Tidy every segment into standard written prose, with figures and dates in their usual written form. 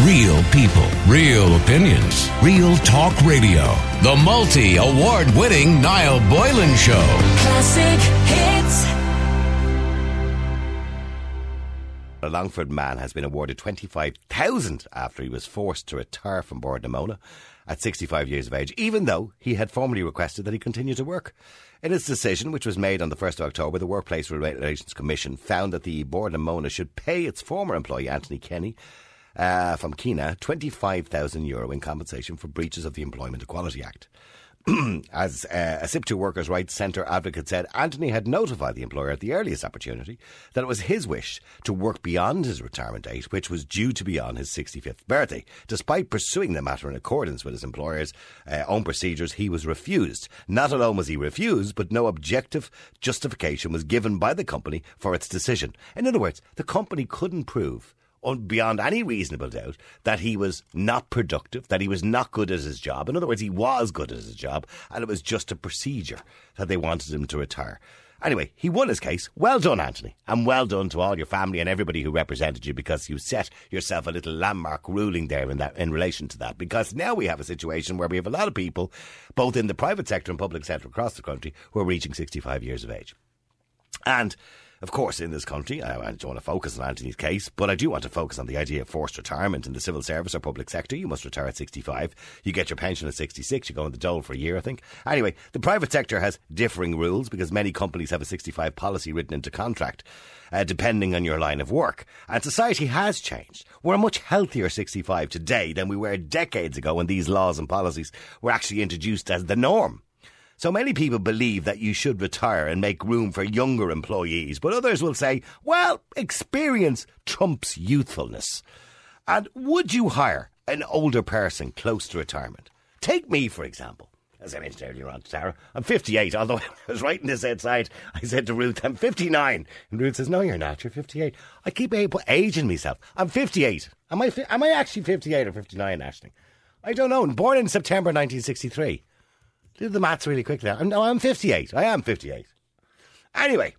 Real people, real opinions, Real Talk Radio. The multi-award-winning Niall Boylan Show. Classic hits. A Longford man has been awarded $25,000 after he was forced to retire from Bordnamona at 65 years of age, even though he had formally requested that he continue to work. In its decision, which was made on the 1st of October, the Workplace Relations Commission found that the Bordnamona should pay its former employee, Anthony Kenny, from Keena, €25,000 in compensation for breaches of the Employment Equality Act. As a SIP2 Workers' Rights Centre advocate said, Anthony had notified the employer at the earliest opportunity that it was his wish to work beyond his retirement date, which was due to be on his 65th birthday. Despite pursuing the matter in accordance with his employer's own procedures, he was refused. Not alone was he refused, but no objective justification was given by the company for its decision. In other words, the company couldn't prove beyond any reasonable doubt that he was not productive, that he was not good at his job. In other words, he was good at his job, and it was just a procedure that they wanted him to retire. Anyway, he won his case. Well done, Anthony, and well done to all your family and everybody who represented you, because you set yourself a little landmark ruling there in relation to that, because now we have a situation where we have a lot of people, both in the private sector and public sector across the country, who are reaching 65 years of age. And of course, in this country, I don't want to focus on Anthony's case, but I do want to focus on the idea of forced retirement in the civil service or public sector. You must retire at 65. You get your pension at 66. You go on the dole for a year, I think. Anyway, the private sector has differing rules because many companies have a 65 policy written into contract, depending on your line of work. And society has changed. We're a much healthier 65 today than we were decades ago when these laws and policies were actually introduced as the norm. So many people believe that you should retire and make room for younger employees, but others will say, well, experience trumps youthfulness. And would you hire an older person close to retirement? Take me, for example. As I mentioned earlier on to Tara, I'm 58, although I was writing this outside. I said to Ruth, I'm 59. And Ruth says, no, you're not, you're 58. I keep aging myself. I'm 58. Am I actually 58 or 59, Aisling? I don't know. Born in September 1963. Do the maths really quickly. I'm 58. I am 58. Anyway,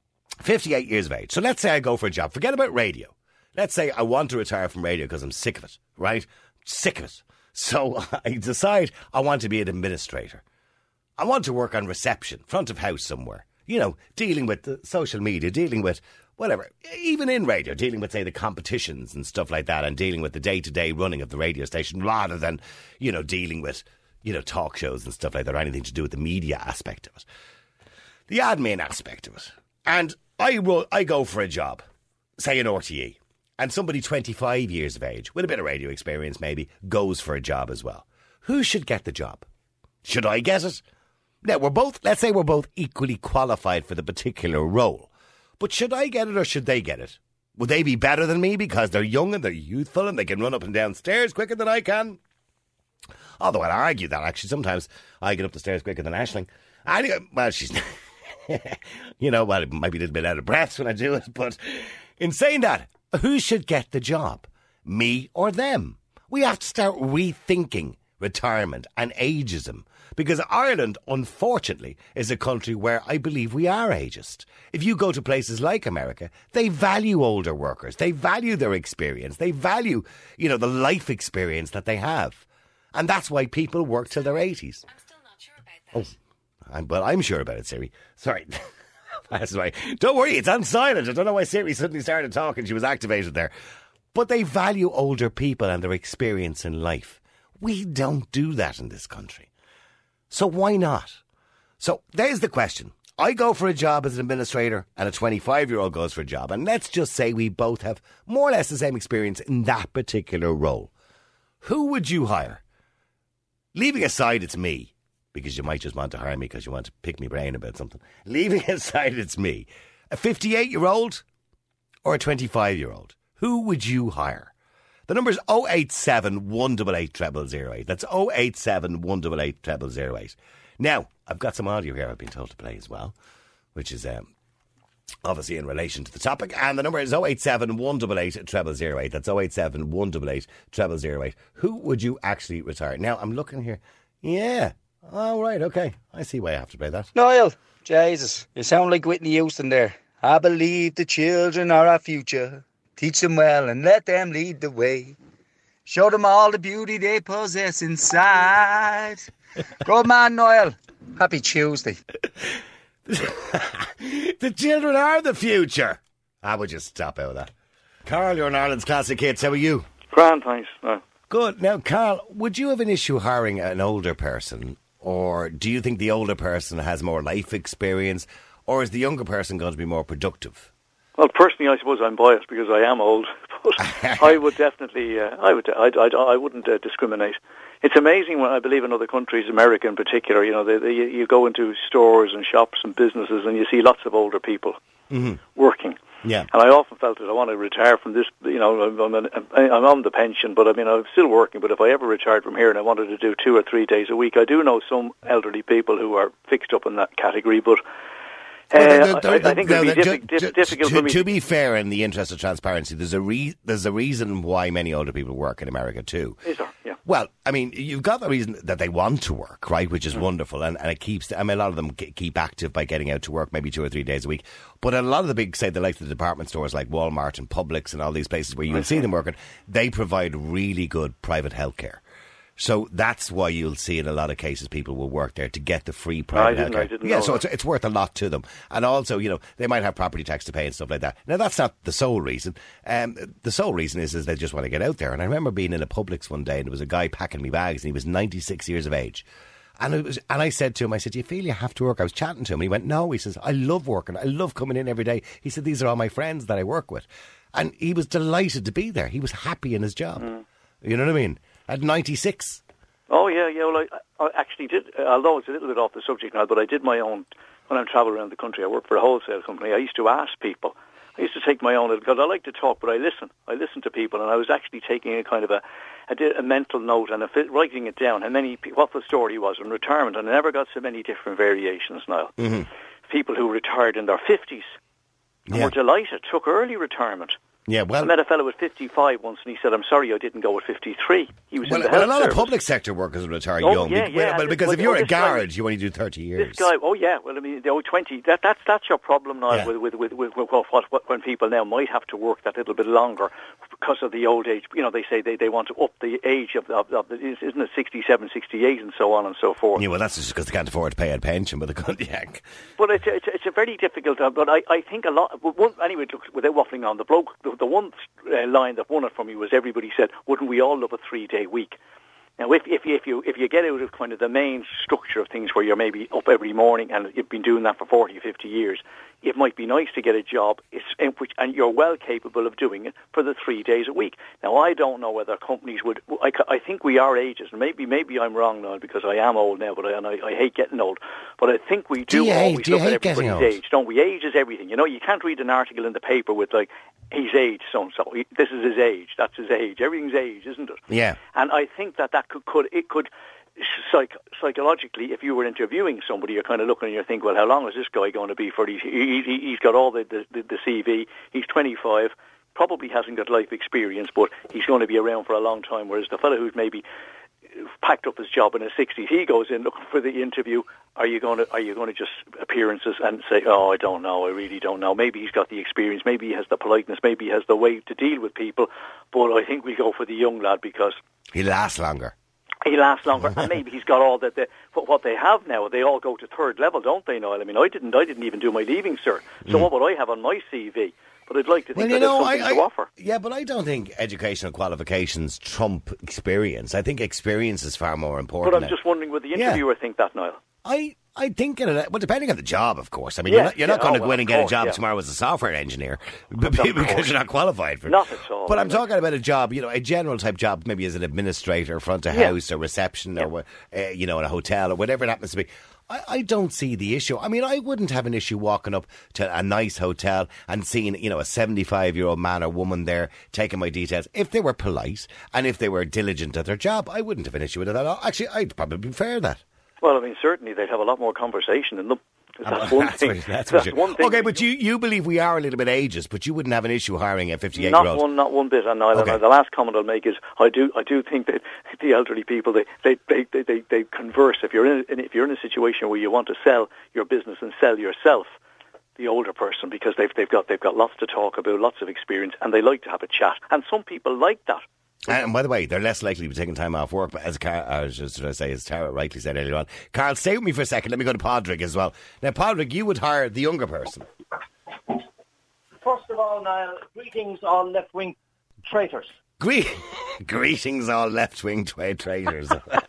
58 years of age. So let's say I go for a job. Forget about radio. Let's say I want to retire from radio because I'm sick of it, right? Sick of it. So I decide I want to be an administrator. I want to work on reception, front of house somewhere. You know, dealing with the social media, dealing with whatever. Even in radio, dealing with, say, the competitions and stuff like that, and dealing with the day-to-day running of the radio station rather than, you know, dealing with, you know, talk shows and stuff like that, or anything to do with the media aspect of it. The admin aspect of it. And I go for a job, say an RTE, and somebody 25 years of age, with a bit of radio experience maybe, goes for a job as well. Who should get the job? Should I get it? Now, let's say we're both equally qualified for the particular role. But should I get it or should they get it? Would they be better than me because they're young and they're youthful and they can run up and down stairs quicker than I can? Although I'd argue that actually sometimes I get up the stairs quicker than Aisling. Anyway, well, she's, you know, well, it might be a little bit out of breath when I do it, but in saying that, who should get the job? Me or them? We have to start rethinking retirement and ageism, because Ireland, unfortunately, is a country where I believe we are ageist. If you go to places like America, they value older workers. They value their experience. They value, you know, the life experience that they have. And that's why people work till their 80s. I'm still not sure about that. I'm sure about it, Siri. Sorry. That's why. Don't worry, it's on silent. I don't know why Siri suddenly started talking. She was activated there. But they value older people and their experience in life. We don't do that in this country. So why not? So there's the question. I go for a job as an administrator and a 25-year-old goes for a job. And let's just say we both have more or less the same experience in that particular role. Who would you hire? Leaving aside it's me, because you might just want to hire me because you want to pick me brain about something. Leaving aside it's me. A 58-year-old or a 25-year-old? Who would you hire? The number is 087 188 0008. That's 087 188 0008. Now, I've got some audio here I've been told to play as well, which is obviously in relation to the topic. And the number is 087 188 0008. That's 087 188 0008. Who would you actually retire? Now, I'm looking here. Yeah. Oh, right. Okay. I see why I have to play that. Niall, Jesus, you sound like Whitney Houston there. I believe the children are our future. Teach them well and let them lead the way. Show them all the beauty they possess inside. Good man, Niall. Happy Tuesday. The children are the future. I would just stop out of that. Carl, you're in Ireland's Classic Hits. How are you? Grand, thanks. Good. Now, Carl, would you have an issue hiring an older person? Or do you think the older person has more life experience? Or is the younger person going to be more productive? Well, personally, I suppose I'm biased because I am old. But I would definitely, I wouldn't discriminate. It's amazing when I believe in other countries, America in particular. You know, you go into stores and shops and businesses, and you see lots of older people working. Yeah. And I often felt that I want to retire from this. You know, I'm on the pension, but I mean, I'm still working. But if I ever retired from here and I wanted to do 2 or 3 days a week, I do know some elderly people who are fixed up in that category, but. I think it would be difficult for me. To be fair, in the interest of transparency, there's a reason why many older people work in America too. Is there? Yeah. Well, I mean, you've got the reason that they want to work, right, which is wonderful, and it keeps. I mean, a lot of them keep active by getting out to work, maybe 2 or 3 days a week. But a lot of the big, say, the department stores like Walmart and Publix and all these places where you will see them working, they provide really good private healthcare. So that's why you'll see in a lot of cases people will work there to get the free private healthcare. I didn't know so that. it's worth a lot to them. And also, you know, they might have property tax to pay and stuff like that. Now, that's not the sole reason. The sole reason is they just want to get out there. And I remember being in a Publix one day and there was a guy packing me bags and he was 96 years of age. And I said to him, I said, do you feel you have to work? I was chatting to him and he went, no. He says, I love working. I love coming in every day. He said, these are all my friends that I work with. And he was delighted to be there. He was happy in his job. You know what I mean? At 96. Oh, yeah. Well, I actually did, although it's a little bit off the subject now, but I did my own, when I'm traveling around the country, I work for a wholesale company, I used to ask people, I used to take my own, because I like to talk, but I listen to people, and I was actually taking a kind of I did a mental note and writing it down, and what the story was in retirement, and I never got so many different variations now. People who retired in their 50s and were delighted, took early retirement. Yeah, well, I met a fellow at 55 once, and he said, "I'm sorry, I didn't go at 53." He was in the health a lot service. of public sector workers retire young. Well, because if you're a garage, you only do 30 years. This guy, well, I mean, 20. That's your problem now with when people now might have to work that little bit longer because of the old age. You know, they say they want to up the age of the isn't it 67, 68, and so on and so forth. Yeah, well, that's just because they can't afford to pay a pension, but they can't. But it's a very difficult. But I think a lot. Anyway, without waffling on, the one line that won it for me was everybody said, "Wouldn't we all love a 3-day week?" Now, if you get out of kind of the main structure of things where you're maybe up every morning and you've been doing that for 40 or 50 years, it might be nice to get a job and you're well capable of doing it for the 3 days a week. Now, I don't know whether companies would. I think we are ages, and maybe I'm wrong now because I am old now, but I hate getting old. But I think we do always look at everybody's age, don't we? Age is everything. You know, you can't read an article in the paper with like, he's age so-and-so. This is his age. That's his age. Everything's age, isn't it? Yeah. And I think that could psychologically, if you were interviewing somebody, you're kind of looking and you think, well, how long is this guy going to be for? He's got all the CV. He's 25, probably hasn't got life experience, but he's going to be around for a long time. Whereas the fellow who's maybe packed up his job in his 60s, he goes in looking for the interview. Are you going to just appearances and say, oh, I don't know, I really don't know. Maybe he's got the experience, maybe he has the politeness, maybe he has the way to deal with people. But I think we go for the young lad because he lasts longer. He lasts longer, and maybe he's got all that. What they have now, they all go to third level, don't they, Niall? I mean, I didn't even do my leaving cert. So what would I have on my CV? But I'd like to think that there's something to offer. Yeah, but I don't think educational qualifications trump experience. I think experience is far more important. But I'm just wondering, would the interviewer think that, Niall? I think, well, depending on the job, of course. I mean, you're not going to go in and get a job tomorrow as a software engineer because you're not qualified for it. Not at all. But I'm talking about a job, a general type job, maybe as an administrator, front of house, or reception, or in a hotel, or whatever it happens to be. I don't see the issue. I mean, I wouldn't have an issue walking up to a nice hotel and seeing, a 75-year-old man or woman there taking my details. If they were polite and if they were diligent at their job, I wouldn't have an issue with it at all. Actually, I'd probably prefer that. Well, I mean, certainly they'd have a lot more conversation in them. That's one thing. That's one thing. Okay, but you believe we are a little bit ageist, but you wouldn't have an issue hiring a 58-year-old? Not one bit. And the last comment I'll make is I do think that the elderly people they converse. If you're in a situation where you want to sell your business and sell yourself, the older person, because they've got lots to talk about, lots of experience, and they like to have a chat. And some people like that. And by the way, they're less likely to be taking time off work. But as Tara rightly said earlier on, Carl, stay with me for a second. Let me go to Padraig as well. Now, Padraig, you would hire the younger person. First of all, Niall, greetings all left-wing traitors. Greetings all left-wing traitors.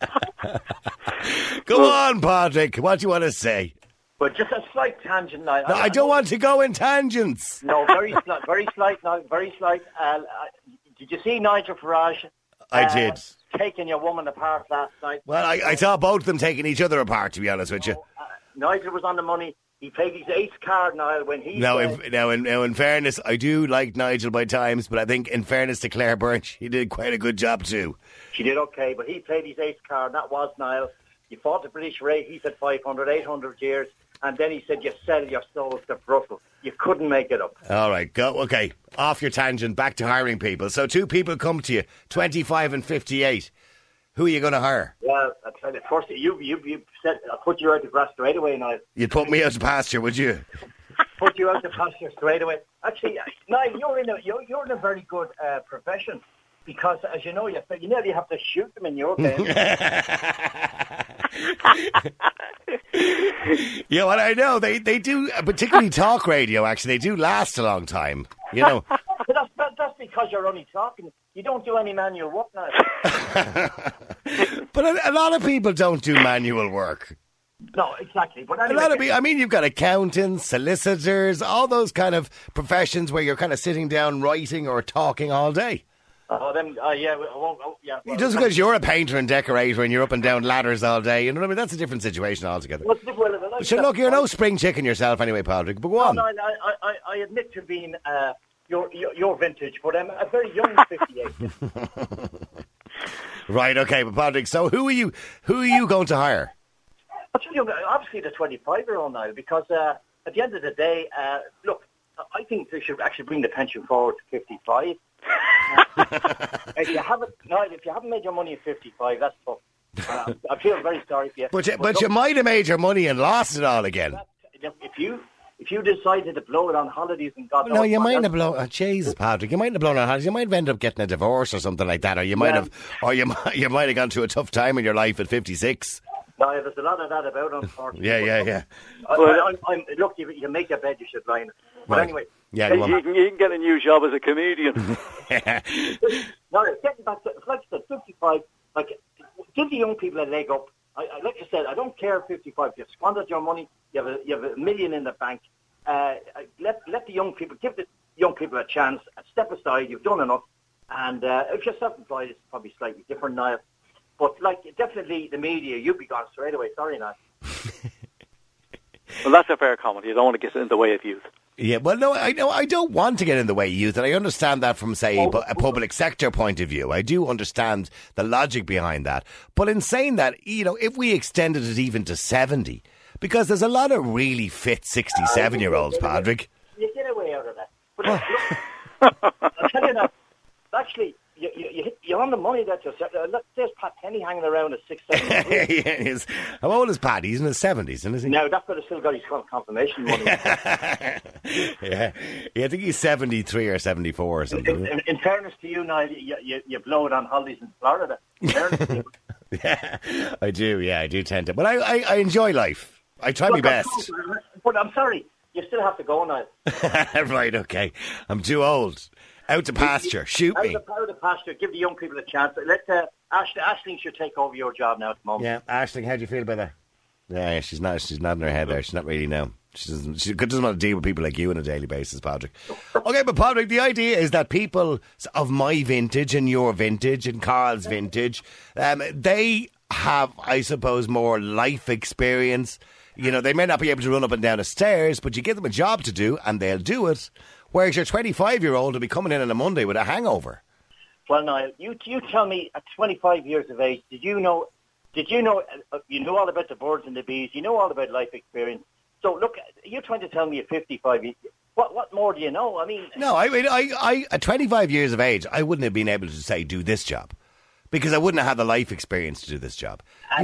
Go on, Padraig. What do you want to say? But just a slight tangent, Niall. No, I don't want to go in tangents. No, very slight, Niall, very slight. Did you see Nigel Farage? I did. Taking your woman apart last night. Well, I saw both of them taking each other apart, to be honest with you. Nigel was on the money. He played his ace card, Niall, when he... Now, in fairness, I do like Nigel by times, but I think, in fairness to Claire Byrne, she did quite a good job too. She did okay, but he played his ace card, and that was, Niall, you fought the British rate, he said 500, 800 years, and then he said you sell your souls to Brussels. You couldn't make it up. All right, go. Okay, off your tangent, back to hiring people. So two people come to you, 25 and 58. Who are you going to hire? Well, I'll tell you, first, you said I'll put you out the grass straight away, Niall. You'd put me out to pasture, would you? Put you out the pasture straight away. Actually, Niall, you're in a very good profession because, as you know, you nearly have to shoot them in your game. Yeah, well, I know they do, particularly talk radio. Actually, they do last a long time. You know. But that's because you're only talking. You don't do any manual work now. But a lot of people don't do manual work. No, exactly. But anyway, a lot of people, I mean, you've got accountants, solicitors, all those kind of professions where you're kind of sitting down writing or talking all day. Yeah. Well, Just because you're a painter and decorator and you're up and down ladders all day, you know what I mean? That's a different situation altogether. So look, you're no spring chicken yourself anyway, Padraig, but go on. No, I admit to being your vintage, but I'm a very young 58. Right, okay, but Padraig, so who are you going to hire? I'll tell you, obviously the 25-year-old now, because at the end of the day, look, I think they should actually bring the pension forward to 55. If you haven't made your money at 55, that's tough. I feel very sorry for you. But you might have made your money and lost it all again. If you decided to blow it on holidays and God knows... No, you might have blown... Oh, Jesus, Padraig, you might have blown it on holidays. You might have ended up getting a divorce or something like that, or you might have gone through a tough time in your life at 56. No, there's a lot of that about, unfortunately. Yeah. Look, you make your bed, you should lie in it. But anyway... Yeah, you can get a new job as a comedian. No, getting back to... Like I said, 55, give the young people a leg up. Like I said, I don't care 55. You've squandered your money. You have $1 million in the bank. Let the young people... Give the young people a chance. Step aside. You've done enough. And if you're self-employed, it's probably slightly different now. But, definitely the media, you'd be gone straight away. Sorry, now. Well, that's a fair comment. You don't want to get in the way of youth. Yeah, well, no, I don't want to get in the way of youth, and I understand that from, say, a public sector point of view. I do understand the logic behind that. But in saying that, if we extended it even to 70, because there's a lot of really fit 67-year-olds, Padraig. You get away out of that. But I'll tell you now, actually... You're on the money that you're... Look, there's Pat Kenny hanging around at 6-7. How old is Pat? He's in his 70s, isn't he? No, that's got still got his confirmation money. Yeah, I think he's 73 or 74 or something. In fairness to you, Niall, you blow it on holidays in Florida. Yeah, I do tend to. But I enjoy life. I try my best. But I'm sorry, you still have to go now. Right, okay. I'm too old. Out to pasture. Shoot me. Out to pasture. Give the young people a chance. Let Aisling should take over your job now at the moment. Yeah, Aisling, how do you feel about that? Yeah, she's nodding her head there. She's not really now. She doesn't want to deal with people like you on a daily basis, Padraig. Okay, but Padraig, the idea is that people of my vintage and your vintage and Carl's vintage, they have, I suppose, more life experience. They may not be able to run up and down the stairs, but you give them a job to do and they'll do it. Whereas your 25-year-old will be coming in on a Monday with a hangover. Well, Niall, you tell me at 25 years of age, you know all about the birds and the bees, you know all about life experience. So, look, you're trying to tell me at 55, what more do you know? I mean... No, I at 25 years of age, I wouldn't have been able to say, do this job. Because I wouldn't have had the life experience to do this job. Not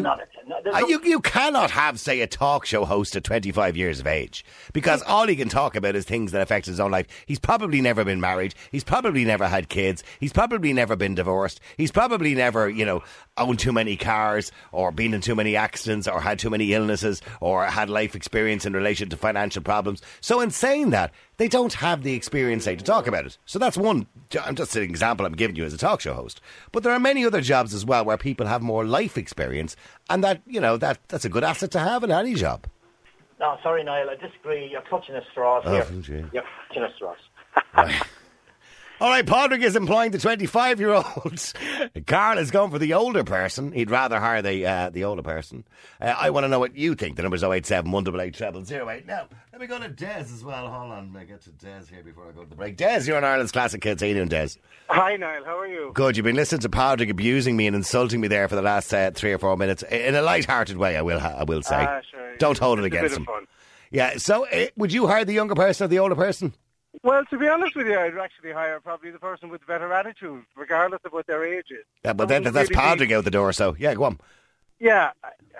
You cannot have, say, a talk show host at 25 years of age, because all he can talk about is things that affect his own life. He's probably never been married. He's probably never had kids. He's probably never been divorced. He's probably never, owned too many cars, or been in too many accidents, or had too many illnesses, or had life experience in relation to financial problems. So in saying that, they don't have the experience, say, to talk about it. So that's one, just an example I'm giving you as a talk show host. But there are many other jobs as well where people have more life experience, and that, that's a good asset to have in any job. No, sorry, Niall, I disagree. You're clutching at straws here. Gee. You're clutching at straws. Right. All right, Padraig is employing the 25-year-olds. Carl is going for the older person. He'd rather hire the older person. I want to know what you think. The number's 087 188 0008. Now, let me go to Des as well. Hold on, I'll get to Des here before I go to the break. Des, you're on Ireland's Classic Kids. How you doing, Des? Hi, Niall. How are you? Good. You've been listening to Padraig abusing me and insulting me there for the last 3 or 4 minutes. In a light-hearted way, I will say. Sure. Don't hold it against him. Fun. Yeah, so would you hire the younger person or the older person? Well, to be honest with you, I'd actually hire probably the person with the better attitude, regardless of what their age is. Yeah, but then that's Padraig out the door, so yeah, go on. Yeah,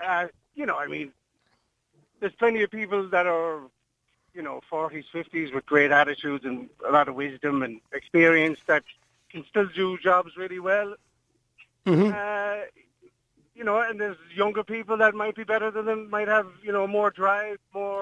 there's plenty of people that are, 40s, 50s with great attitudes and a lot of wisdom and experience that can still do jobs really well. Mm-hmm. And there's younger people that might be better than them, might have, more drive,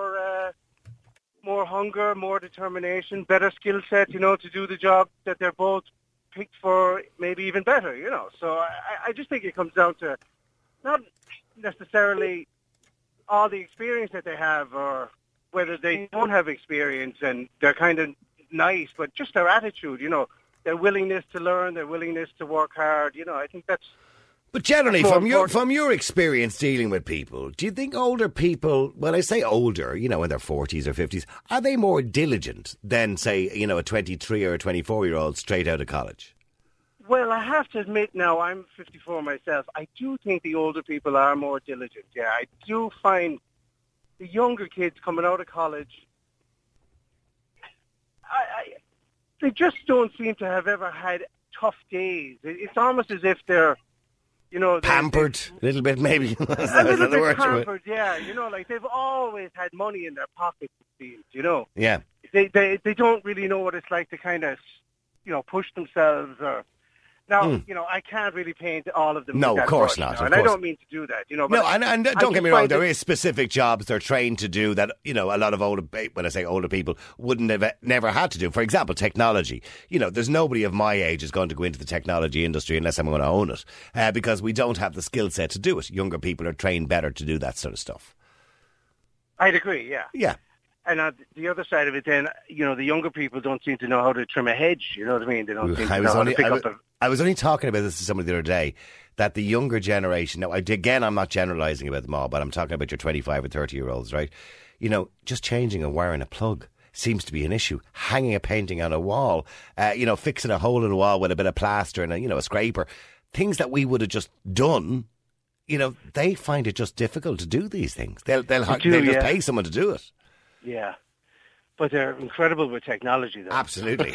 more hunger, more determination, better skill set, to do the job that they're both picked for, maybe even better, So I just think it comes down to not necessarily all the experience that they have, or whether they don't have experience and they're kind of nice, but just their attitude, their willingness to learn, their willingness to work hard, I think that's... But generally, from your experience dealing with people, do you think older people, when I say older, in their 40s or 50s, are they more diligent than, say, a 23 or a 24-year-old straight out of college? Well, I have to admit now, I'm 54 myself, I do think the older people are more diligent, yeah. I do find the younger kids coming out of college, they just don't seem to have ever had tough days. It's almost as if they're, pampered a little bit, maybe. A little bit pampered, yeah. They've always had money in their pockets, it seems, Yeah. They don't really know what it's like to kind of, push themselves or... Now, I can't really paint all of them. No, of course not. And I don't mean to do that, No, and don't get me wrong, there is specific jobs they're trained to do that, a lot of when I say older people, wouldn't have never had to do. For example, technology. There's nobody of my age is going to go into the technology industry unless I'm going to own it, because we don't have the skill set to do it. Younger people are trained better to do that sort of stuff. I'd agree, yeah. Yeah. And the other side of it then, the younger people don't seem to know how to trim a hedge, you know what I mean? They don't seem to know how to pick up I was only talking about this to somebody the other day, that the younger generation, now again I'm not generalising about them all, but I'm talking about your 25 or 30-year-olds, right? Just changing and wiring a plug seems to be an issue. Hanging a painting on a wall, fixing a hole in a wall with a bit of plaster and a scraper. Things that we would have just done, they find it just difficult to do these things. They'll just pay someone to do it. Yeah. But they're incredible with technology, though. Absolutely.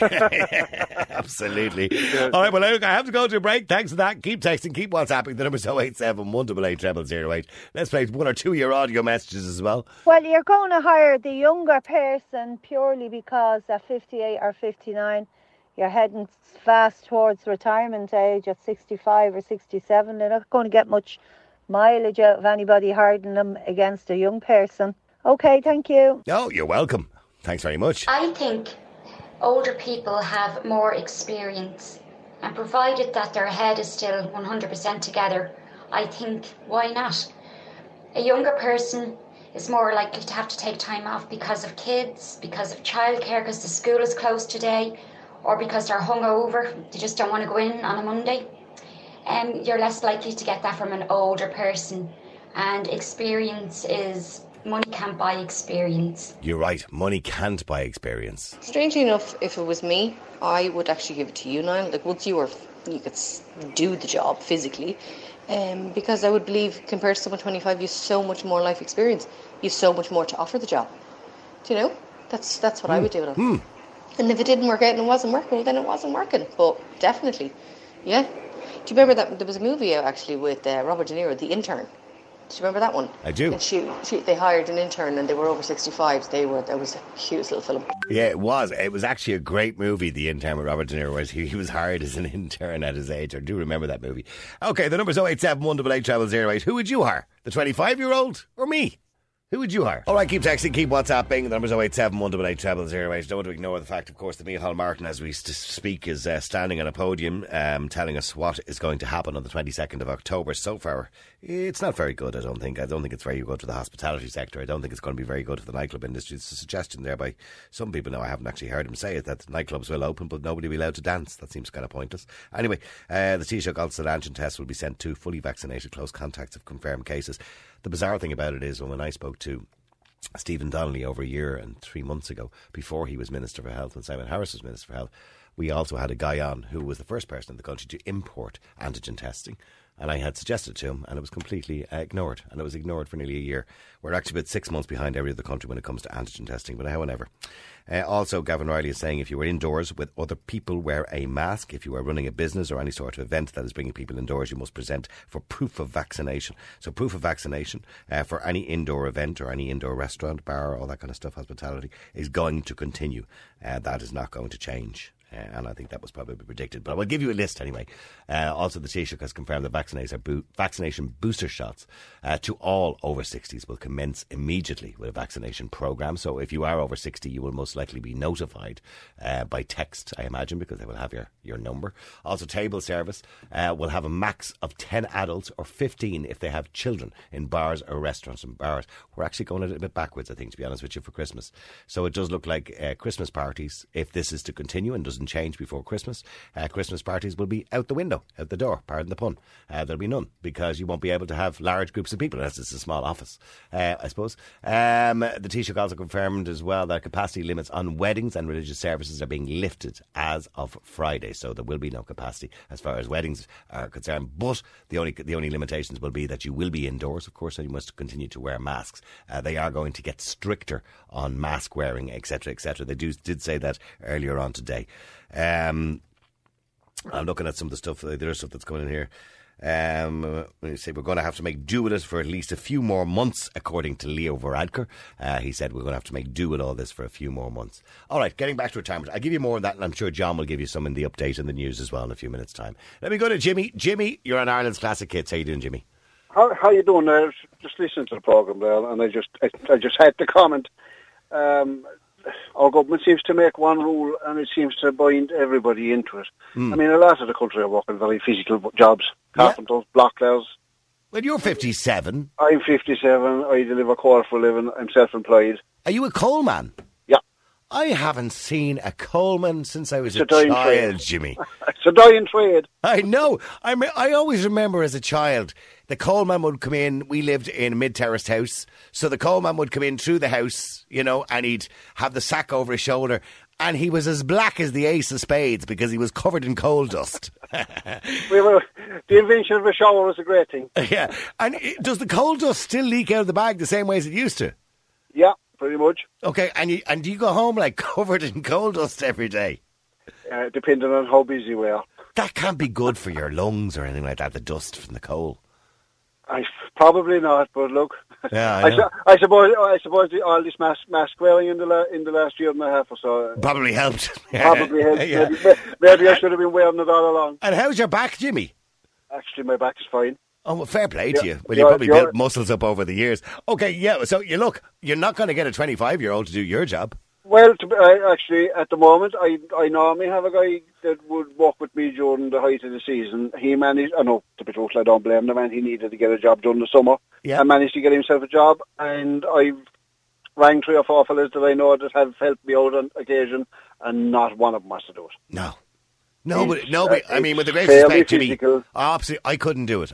Absolutely. All right, well, look, I have to go to a break. Thanks for that. Keep texting, keep WhatsApping. The number's 087 188 0008. Let's play 1 or 2 of your audio messages as well. Well, you're going to hire the younger person purely because at 58 or 59, you're heading fast towards retirement age at 65 or 67. They're not going to get much mileage out of anybody hiring them against a young person. Okay, thank you. Oh, you're welcome. Thanks very much. I think older people have more experience, and provided that their head is still 100% together, I think, why not? A younger person is more likely to have to take time off because of kids, because of childcare, because the school is closed today, or because they're hungover, they just don't want to go in on a Monday. You're less likely to get that from an older person, and experience is... Money can't buy experience. You're right, money can't buy experience. Strangely enough, if it was me, I would actually give it to you, Niall. Like, once you could do the job physically, because I would believe, compared to someone 25, you have so much more life experience. You have so much more to offer the job. Do you know? That's what I would do with it. And if it didn't work out and it wasn't working, well, then it wasn't working. But definitely, yeah. Do you remember that there was a movie out actually with Robert De Niro, The Intern? Do you remember that one? I do. And they hired an intern and they were over 65s. That was a cute little film. Yeah, it was. It was actually a great movie, The Intern with Robert De Niro, where he was hired as an intern at his age. I do remember that movie. Okay, the number's 087 188 0008. Who would you hire? The 25-year-old or me? Who would you hire? All right, keep texting, keep WhatsApping. The number's 087 188 0008. Don't want to ignore the fact, of course, that Micheál Martin, as we speak, is standing on a podium telling us what is going to happen on the 22nd of October. So far, it's not very good, I don't think. I don't think it's very good for the hospitality sector. I don't think it's going to be very good for the nightclub industry. It's a suggestion there by some people. Now, I haven't actually heard him say it, that nightclubs will open, but nobody will be allowed to dance. That seems kind of pointless. Anyway, the Taoiseach also said antigen tests will be sent to fully vaccinated close contacts of confirmed cases. The bizarre thing about it is, when I spoke to Stephen Donnelly over a year and 3 months ago, before he was Minister for Health and Simon Harris was Minister for Health, we also had a guy on who was the first person in the country to import antigen testing. And I had suggested to him, and it was completely ignored. And it was ignored for nearly a year. We're actually about 6 months behind every other country when it comes to antigen testing, but however. Also, Gavin Riley is saying if you were indoors with other people, wear a mask. If you are running a business or any sort of event that is bringing people indoors, you must present for proof of vaccination. So proof of vaccination for any indoor event or any indoor restaurant, bar, all that kind of stuff, hospitality, is going to continue. That is not going to change. And I think that was probably predicted. But I will give you a list anyway. Also, the Taoiseach has confirmed that vaccination booster shots to all over 60s will commence immediately with a vaccination programme. So if you are over 60, you will most likely be notified by text, I imagine, because they will have your number. Also, table service will have a max of 10 adults or 15 if they have children in bars or restaurants and bars. We're actually going a little bit backwards, I think, to be honest with you, for Christmas. So it does look like Christmas parties, if this is to continue and doesn't change before Christmas, Christmas parties will be out the window, out the door, pardon the pun. There'll be none, because you won't be able to have large groups of people unless it's a small office, I suppose. The Taoiseach also confirmed as well that capacity limits on weddings and religious services are being lifted as of Friday, so there will be no capacity as far as weddings are concerned, but the only limitations will be that you will be indoors, of course, and you must continue to wear masks. They are going to get stricter on mask wearing, etc., etc. They did say that earlier on today. I'm looking at some of the stuff, the other stuff that's going in here. We say we're going to have to make do with it for at least a few more months, according to Leo Varadkar. He said we're going to have to make do with all this for a few more months. All right, getting back to retirement. I'll give you more of that, and I'm sure John will give you some in the update and the news as well in a few minutes' time. Let me go to Jimmy. Jimmy, you're on Ireland's Classic Hits. How you doing, Jimmy? How you doing there? Just listening to the programme there, and I just had to comment. Our government seems to make one rule and it seems to bind everybody into it. I mean, a lot of the country are working very physical jobs. Carpenters, blocklayers. Well, you're 57. I'm 57. I deliver coal for a living. I'm self-employed. Are you a coalman? Yeah. I haven't seen a coalman since I was a child, Jimmy. It's a dying trade. I know. I always remember as a child, the coalman would come in. We lived in a mid-terraced house. So the coalman would come in through the house, you know, and he'd have the sack over his shoulder. And he was as black as the ace of spades because he was covered in coal dust. The invention of a shower was a great thing. Yeah. And does the coal dust still leak out of the bag the same way as it used to? Yeah, pretty much. Okay, and do you go home like covered in coal dust every day? Depending on how busy we are. That can't be good for your lungs or anything like that, the dust from the coal. Probably not, but look. Yeah, I suppose all this mask wearing in the last year and a half or so probably helped. Probably helped. Yeah. Maybe I should have been wearing it all along. And how's your back, Jimmy? Actually, my back is fine. Oh, well, fair play to you. Well, you probably built muscles up over the years. Okay, yeah. So you're not going to get a 25-year-old to do your job. Well, actually, at the moment, I normally have a guy that would work with me during the height of the season. He managed, to be truthful, I don't blame the man. He needed to get a job during the summer. Yeah. I managed to get himself a job, and I've rang 3 or 4 fellas that I know that have helped me out on occasion, and not one of them wants to do it. No. But I mean, with the greatest respect, Jimmy, absolutely, I couldn't do it.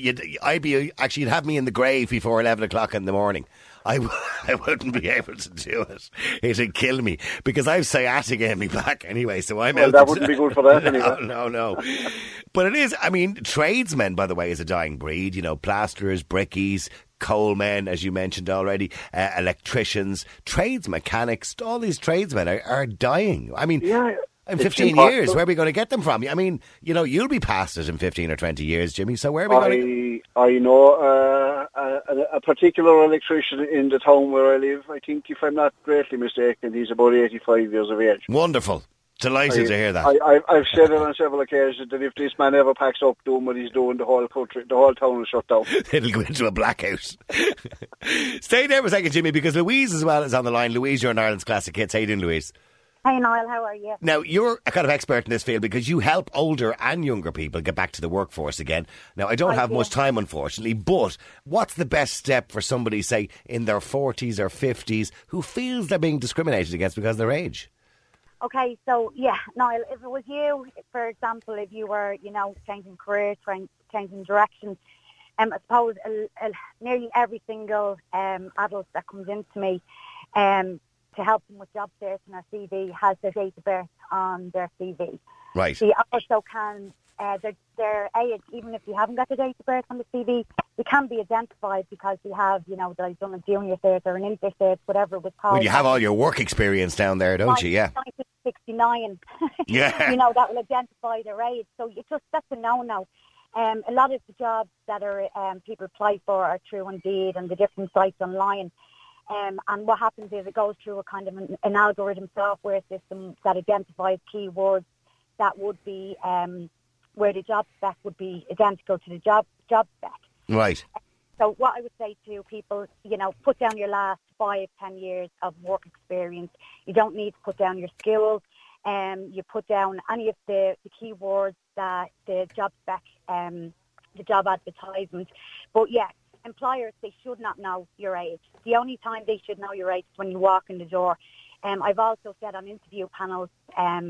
You'd have me in the grave before 11 o'clock in the morning. I wouldn't be able to do it. It'd kill me because I've sciatica in my back anyway. So I'm out. That wouldn't be good for that anyway. No. But it is. I mean, tradesmen, by the way, is a dying breed. You know, plasterers, brickies, coalmen, as you mentioned already, electricians, trades mechanics. All these tradesmen are dying. I mean, yeah. In 15 years, where are we going to get them from? I mean, you'll be past it in 15 or 20 years, Jimmy, so where are we going to... I know a particular electrician in the town where I live. I think, if I'm not greatly mistaken, he's about 85 years of age. Wonderful. Delighted to hear that. I've said it on several occasions that if this man ever packs up doing what he's doing, the whole country, the whole town will shut down. It'll go into a blackout. Stay there for a second, Jimmy, because Louise as well is on the line. Louise, you're in Ireland's Classic Hits. How you doing, Louise? Hey, Niall, how are you? Now, you're a kind of expert in this field because you help older and younger people get back to the workforce again. Now, I don't have much time, unfortunately, but what's the best step for somebody, say, in their 40s or 50s who feels they're being discriminated against because of their age? Okay, so, yeah, Niall, if it was you, for example, if you were, changing career, changing direction, I suppose nearly every single adult that comes into me to help them with job search and their CV has their date of birth on their CV. Right. They also can, their age, even if you haven't got the date of birth on the CV, they can be identified because they have, they've done a junior cert or an inter cert, whatever it was called. Well, you have all your work experience down there, don't you? Yeah. 1969. Yeah. That will identify their age. So that's a no-no. A lot of the jobs that people apply for are through Indeed and the different sites online. And what happens is it goes through a kind of an algorithm software system that identifies keywords that would be where the job spec would be identical to the job spec. Right. So what I would say to people, put down your last 5-10 years of work experience. You don't need to put down your skills. You put down any of the keywords that the job spec, the job advertisement. But yeah, employers, they should not know your age. The only time they should know your age is when you walk in the door. I've also said on interview panels, and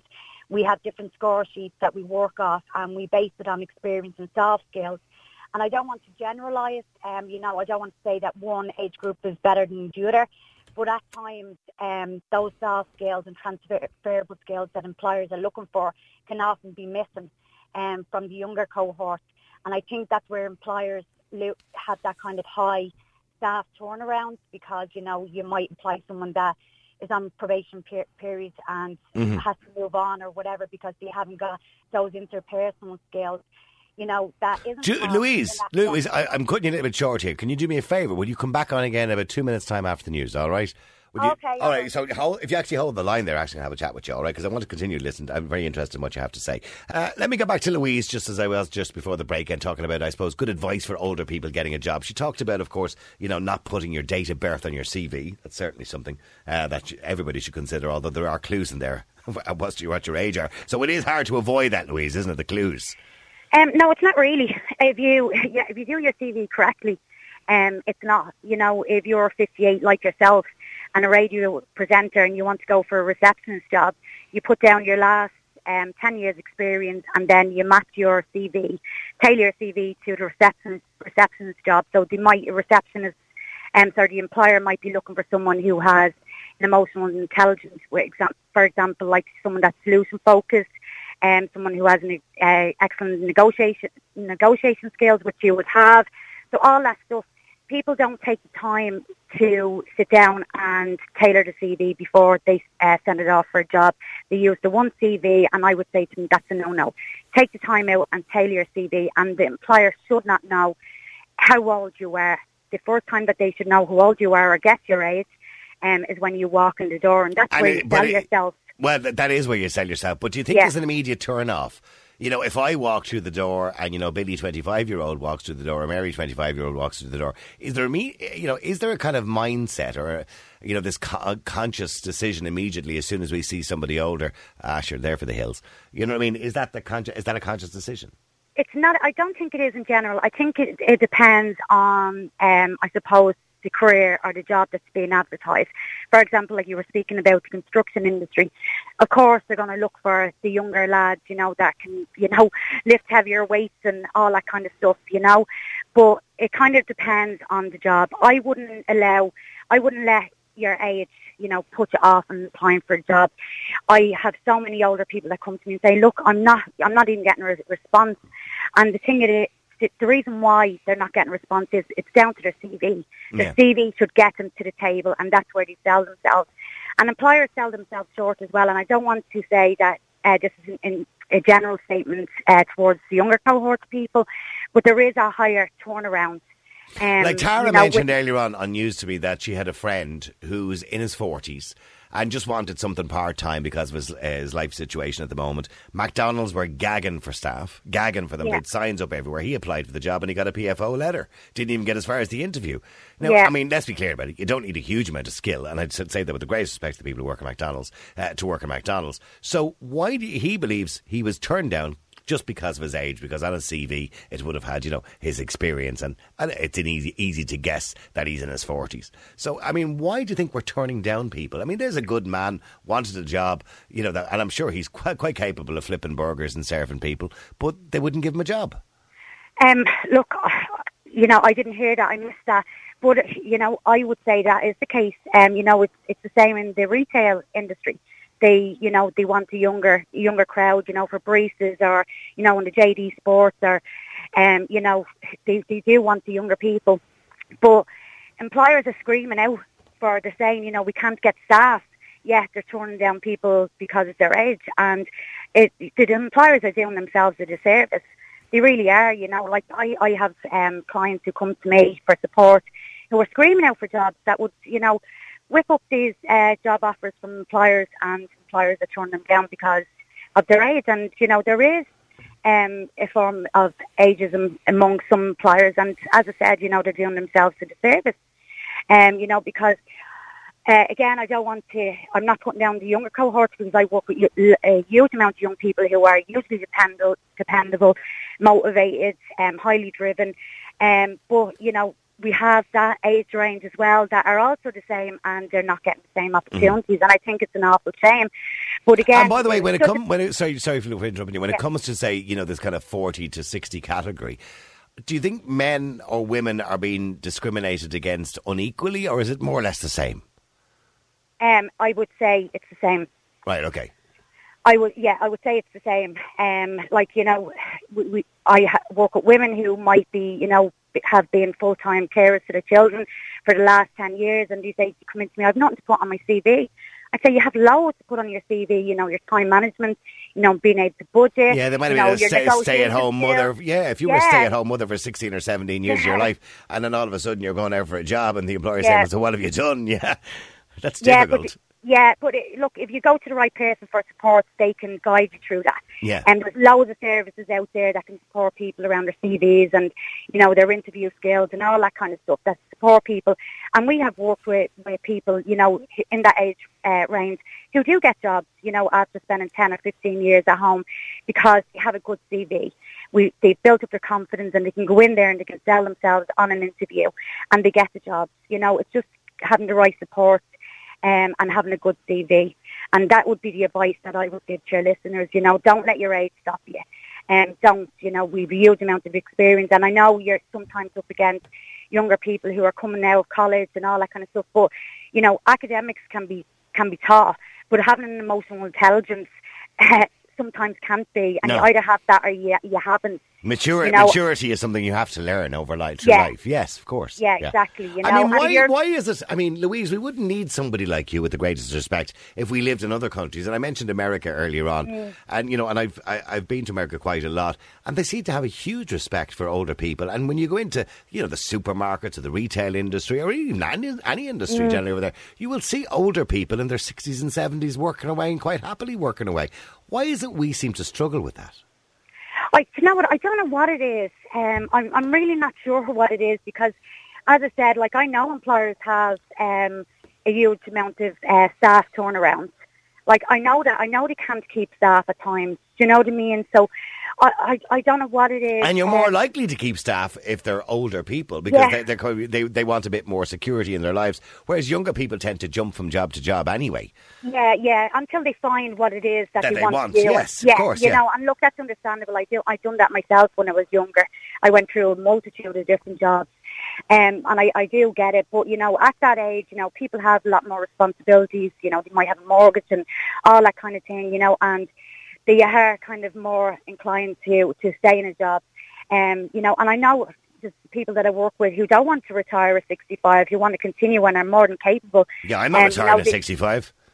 we have different score sheets that we work off, and we base it on experience and soft skills. And I don't want to generalise, I don't want to say that one age group is better than the other, but at times those soft skills and transferable skills that employers are looking for can often be missing from the younger cohort. And I think that's where employers have that kind of high staff turnaround because, you might employ someone that is on probation period and has to move on or whatever because they haven't got those interpersonal skills. That isn't... Louise, I'm cutting you a little bit short here. Can you do me a favour? Will you come back on again in about 2 minutes' time after the news, all right? Okay. All right, so if you actually hold the line there, I'm actually going to have a chat with you, all right? Because I want to continue to listen. I'm very interested in what you have to say. Let me go back to Louise, just as I was just before the break, and talking about, I suppose, good advice for older people getting a job. She talked about, of course, not putting your date of birth on your CV. That's certainly something that everybody should consider, although there are clues in there what your age are. So it is hard to avoid that, Louise, isn't it, the clues? No, it's not really. If you do your CV correctly, it's not. If you're 58 like yourself and a radio presenter and you want to go for a receptionist job, you put down your last 10 years experience and then you match your CV, tailor your CV to the receptionist job. So the employer might be looking for someone who has an emotional intelligence, for example, like someone that's solution focused, someone who has an excellent negotiation skills, which you would have. So all that stuff, people don't take the time to sit down and tailor the CV before they send it off for a job. They use the one CV, and I would say to them, that's a no-no. Take the time out and tailor your CV, and the employer should not know how old you are. The first time that they should know how old you are or guess your age is when you walk in the door, and that's where you sell yourself. Well, that is where you sell yourself. But do you think there's an immediate turn-off? If I walk through the door and, Billy, 25-year-old, walks through the door, or Mary, 25-year-old, walks through the door, is there a kind of mindset or, this conscious decision immediately as soon as we see somebody older, sure, there for the hills? You know what I mean? Is that a conscious decision? It's not. I don't think it is in general. I think it depends on, I suppose, the career or the job that's being advertised. For example, like you were speaking about the construction industry, of course they're going to look for the younger lads, that can, lift heavier weights and all that kind of stuff, But it kind of depends on the job. I wouldn't let your age, put you off and applying for a job. I have so many older people that come to me and say, look, I'm not even getting a response. And the thing is, the reason why they're not getting a response is it's down to their CV. Their CV should get them to the table, and that's where they sell themselves. And employers sell themselves short as well. And I don't want to say that this is in a general statement towards the younger cohort of people, but there is a higher turnaround Like Tara mentioned earlier on news to me that she had a friend who's in his 40s and just wanted something part-time because of his life situation at the moment. McDonald's were gagging for staff, gagging for them. They had signs up everywhere. He applied for the job and he got a PFO letter. Didn't even get as far as the interview. Now, I mean, let's be clear about it. You don't need a huge amount of skill, and I'd say that with the greatest respect to the people who work at McDonald's, to work at McDonald's. So why do he believes he was turned down just because of his age, because on his CV it would have had, his experience, and it's easy to guess that he's in his 40s. So, I mean, why do you think we're turning down people? I mean, there's a good man, wanted a job, and I'm sure he's quite capable of flipping burgers and serving people, but they wouldn't give him a job. Look, I didn't hear that, I missed that, but, I would say that is the case. It's the same in the retail industry. They want a younger crowd, for baristas or, in the JD Sports or, they do want the younger people. But employers are screaming out for, they're saying, we can't get staff. Yet they're turning down people because of their age. And the employers are doing themselves a disservice. They really are, like I have clients who come to me for support who are screaming out for jobs that would, whip up these job offers from employers, and employers are turning them down because of their age. And, there is a form of ageism among some employers. And as I said, they're doing themselves a disservice. Because, again, I'm not putting down the younger cohorts because I work with a huge amount of young people who are usually dependable, motivated, highly driven. But, we have that age range as well that are also the same, and they're not getting the same opportunities. And I think it's an awful shame. But again, and by the way, when it comes, sorry for interrupting you. When it comes to say, this kind of 40 to 60 category, do you think men or women are being discriminated against unequally, or is it more or less the same? I would say it's the same. Right. Okay. I would say it's the same. I work with women who might be, have been full-time carers to their children for the last 10 years, and they say, come into me, I've nothing to put on my CV. I say, you have loads to put on your CV, your time management, being able to budget. Yeah, they might have been a stay-at-home mother. Yeah, if you were a stay-at-home mother for 16 or 17 years of your life, and then all of a sudden you're going out for a job and the employer saying, so what have you done? Yeah, that's difficult. But look, if you go to the right person for support, they can guide you through that. Yeah. And there's loads of services out there that can support people around their CVs and, their interview skills and all that kind of stuff that support people. And we have worked with people, in that age range who do get jobs, after spending 10 or 15 years at home because they have a good CV. They've built up their confidence and they can go in there and they can sell themselves on an interview and they get the jobs. It's just having the right support. And having a good CV. And that would be the advice that I would give to your listeners, don't let your age stop you. We've a huge amount of experience, and I know you're sometimes up against younger people who are coming out of college and all that kind of stuff, but, academics can be taught, but having an emotional intelligence sometimes can't be, and you either have that or you haven't. Maturity is something you have to learn over life. Yes, of course. Yeah, exactly. I mean, why is it? I mean, Louise, we wouldn't need somebody like you, with the greatest respect, if we lived in other countries. And I mentioned America earlier on, and and I've been to America quite a lot, and they seem to have a huge respect for older people. And when you go into the supermarkets or the retail industry or even any industry generally over there, you will see older people in their 60s and 70s working away and quite happily working away. Why is it we seem to struggle with that? I don't know what it is. I'm really not sure what it is because, as I said, I know employers have a huge amount of staff turnarounds. I know they can't keep staff at times. Do you know what I mean? So I don't know what it is. And you're more likely to keep staff if they're older people because they want a bit more security in their lives, whereas younger people tend to jump from job to job anyway. Yeah, until they find what it is that they want to do. Yes, of course. And look, that's understandable. I've done that myself when I was younger. I went through a multitude of different jobs. And I do get it, but at that age, people have a lot more responsibilities. They might have a mortgage and all that kind of thing. And they are kind of more inclined to stay in a job. And I know just people that I work with who don't want to retire at 65, who want to continue and are more than capable. Yeah, I'm not retiring at 65.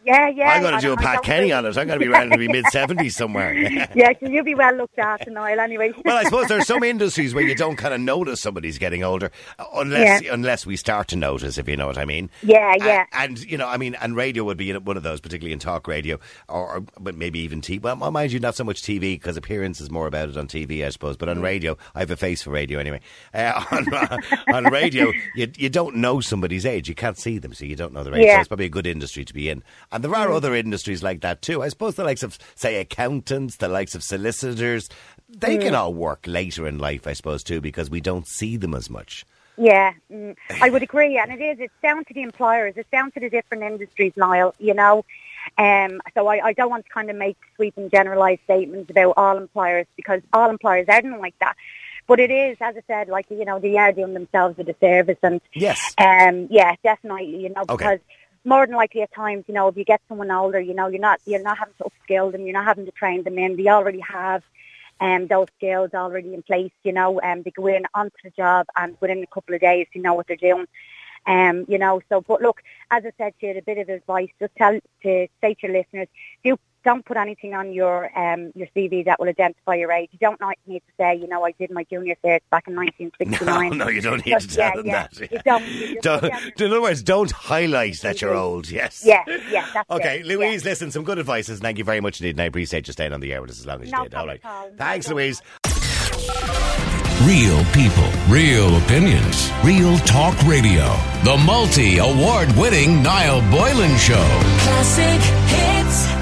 Yeah. I'm going to do a Pat Kenny on it. I'm going to be around to be mid-70s somewhere. Yeah, so you'll be well looked after, Niall, anyway. Well, I suppose there's some industries where you don't kind of notice somebody's getting older unless we start to notice, if you know what I mean. Yeah. And you know, I mean, and radio would be one of those, particularly in talk radio, but maybe even TV. Well, mind you, not so much TV, because appearance is more about it on TV, I suppose. But on radio, I have a face for radio anyway. On radio, you don't know somebody's age. You can't see them, so you don't know their age. So it's probably a good industry to be in. And there are other industries like that too. I suppose the likes of, say, accountants, the likes of solicitors, they can all work later in life, I suppose, too, because we don't see them as much. Yeah, I would agree. And it's down to the employers. It's down to the different industries, Niall, you know. So I don't want to kind of make sweeping generalised statements about all employers, because all employers aren't like that. But it is, as I said, like, you know, they are doing themselves a disservice. And yes. Yeah, definitely, you know, because more than likely at times, you know, if you get someone older, you know, you're not having to upskill them, you're not having to train them in. They already have those skills already in place, you know, they go in onto the job and within a couple of days, you know what they're doing. You know, so, but look, as I said to you, a bit of advice, just say to your listeners, don't put anything on your CV that will identify your age. You don't need to say, you know, I did my junior cert back in 1969. No, you don't need to tell them that. You don't. In other words, don't highlight that you're old, yes. Yeah, that's okay, it. Louise, listen, some good advice. Thank you very much indeed, and I appreciate you staying on the air with us as long as you did. All right. Thanks, Louise. Real people, real opinions, real talk radio. The multi-award winning Niall Boylan Show. Classic hits.